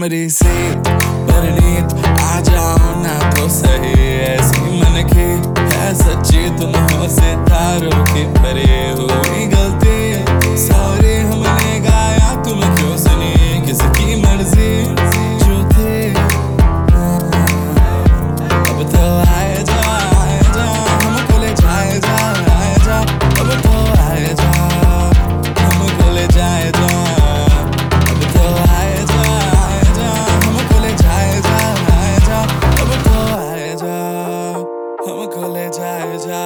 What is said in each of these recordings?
मेरी सीत परनीत आ जाओ ना तो सही, ऐसी मन की है सच्ची तुम हो सितारों की परी। हुई गलती सॉरी हमने गाया तुम क्यों सुनी, किसकी मर्जी जो थी। अब तो आए जा हमको ले जाए जा, आए जा अब तो आए जा हमको ले जाए जा। अब तो आए जा हमको ले जाए जा, आए जा अब तो आए जा हमको ले जाए जा।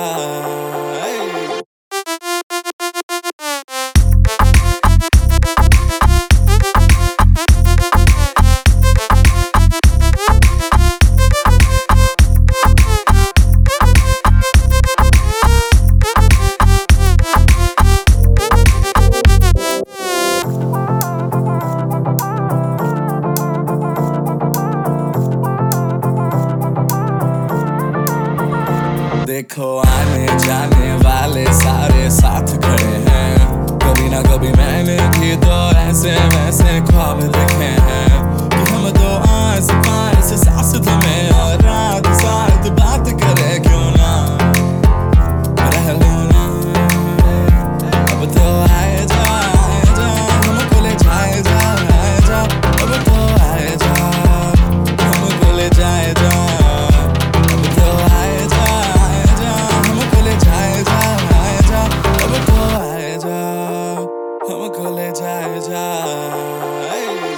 देखो आने जाने वाले सारे साथ खड़े हैं, कभी ना कभी मैंने भी तो ऐसे वैसे ख्वाब देखे हैं कि हम दो आस पास सास में और रात साथ बात करे क्यों ना रह लो ना। अब तो आए जा हमको ले जाए जा, आए जा अब तो आए जा हमको ले जाए जा। हमको ले जाए जा।